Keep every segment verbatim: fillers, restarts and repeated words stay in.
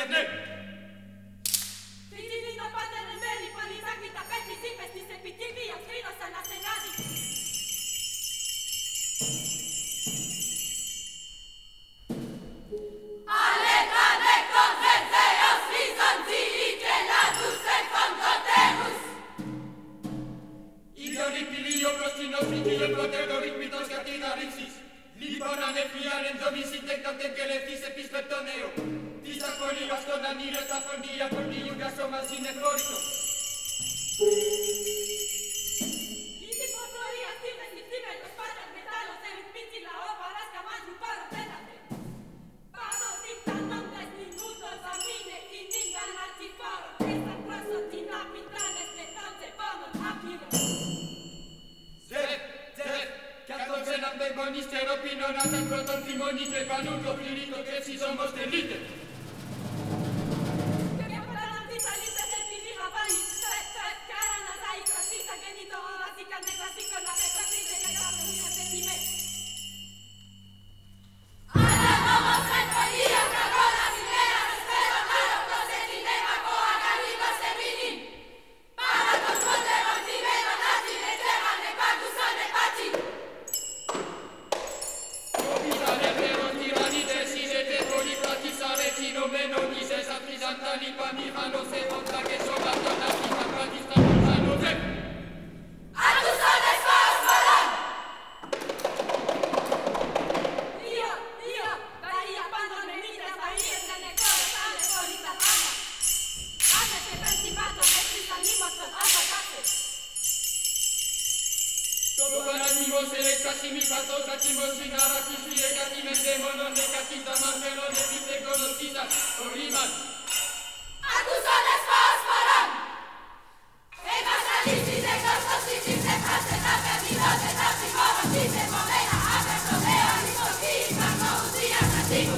Ιντερνέ. Φιτιλίνο πατερεμένη, πολυδάκη τα πέντε δίπες της επιτυχίας, κρίνος αναστενάδη. Λοιπόν ανεφιάν εν δομήσει τέκτατεν και λεφτής επισπεπτονέο. Της ακολίγας των ανήλες τα φωνία πολύιουγκα σώμα συνεφόρητο. Λύση ποθορία στήμες νυχτήμενος πάτερ μετάλλος ερυθμίτσι λαό παράς καμάζου πάρω πέτατε. Πάνω δικτανόντες νινούτος αμήνε την ίνγαν αρχιφόρο. Και στα πρόσω την απειτάνες νετώνσε πόνον άπειρο. Ζεφ, ζεφ, κι αυτόν ξέναν πεμπονίστερο πίνω να τα πρώτον θυμονεί και πανούκο πληρήτο και εσείς όμως τελείτε. Και όταν αντισαλίτες επειδή χαβάνει, τρε, τρε, κάρα να ζάει κρασίσα γεννήτο οδασίκα νεκρασίκο να πετρακρίζε και κάθε μία τεσιμέ. Αλλά όμως εν πολία καγώνα σημαία ρεσπέρον άλλο προσετινέ κακό αγαλίγος εμείνει. Πάρα τον πρώτερον τιμένον άτσι με τσέχανε παγκουσάνε πάτσι. Nomises a Trizantani pa Mihano se monta che sono tornati a Pakistan Mihano ve. A tu sones fos volon! Io, io, Bahia quando me mira Bahia se ne corre sale polita ama. Ame se principato che si sanimo con alba case. Todo animo se le sasimi patos a chimo sinara kisi e katime demono ne katita marmelo ne pite conoscita oriman. A tu sones fos volon! E basalici de costosici se frase na perdinote na primoro ci se momena aperto veo risorgi ma non usia nativo.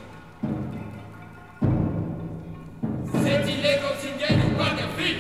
Se ti leggo si viene un guardia fix.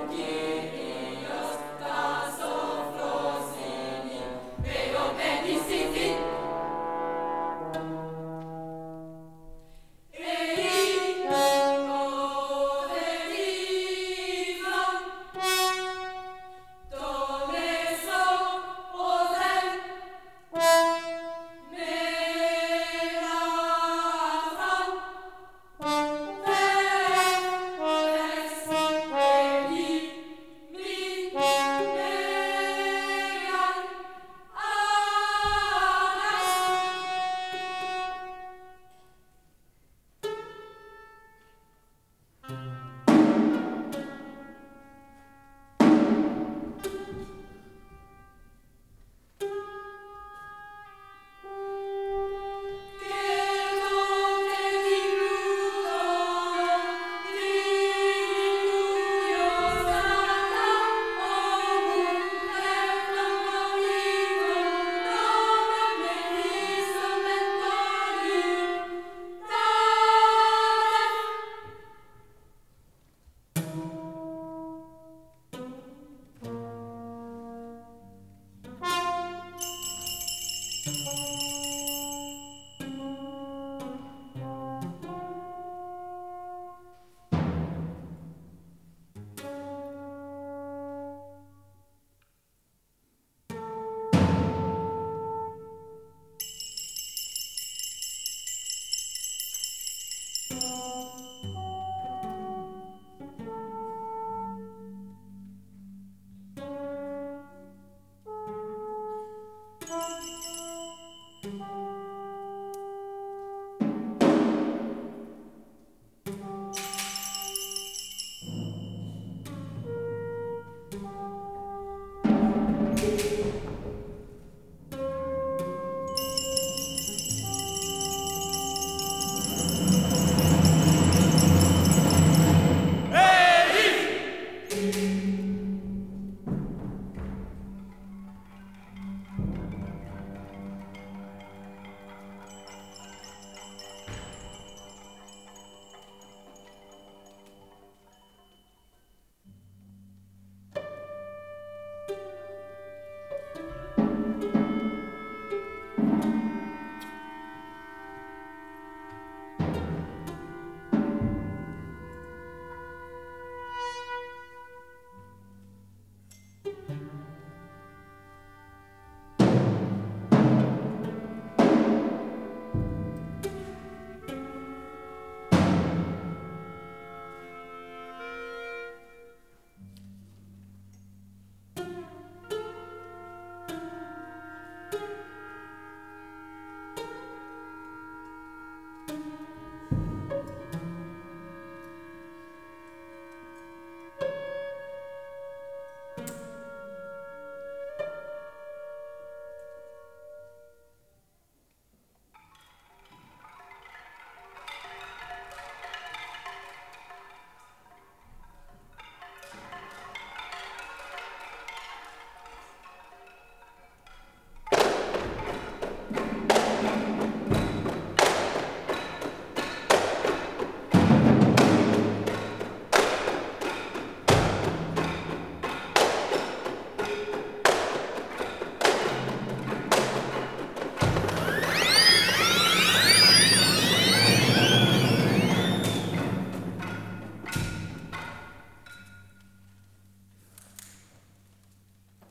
Benissimo.